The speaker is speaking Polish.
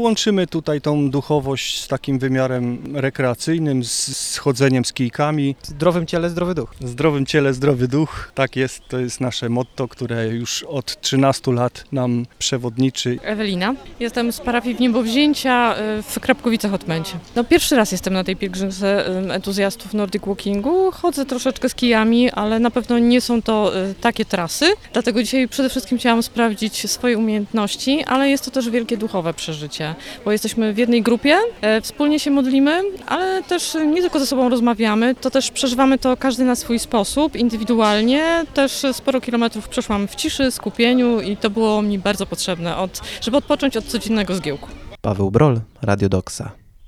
Łączymy tutaj tą duchowość z takim wymiarem rekreacyjnym, z chodzeniem z kijkami. W zdrowym ciele zdrowy duch. W zdrowym ciele zdrowy duch, tak jest, to jest nasze motto, które już od 13 lat nam przewodniczy. Ewelina. Jestem z parafii w Niebowzięcia w Krapkowicach-Odmęcie. Pierwszy raz jestem na tej pielgrzymce entuzjastów Nordic Walkingu. Chodzę troszeczkę z kijami, ale na pewno nie są to takie trasy. Dlatego dzisiaj przede wszystkim chciałam sprawdzić swoje umiejętności, ale jest to też wielkie duchowe przeżycie, bo jesteśmy w jednej grupie, wspólnie się modlimy, ale też nie tylko ze sobą rozmawiamy, to też przeżywamy to każdy na swój sposób, indywidualnie. Też sporo kilometrów przeszłam w ciszy, skupieniu i to było mi bardzo potrzebne, żeby odpocząć od codziennego zgiełku. Paweł Brol, Radio Doksa.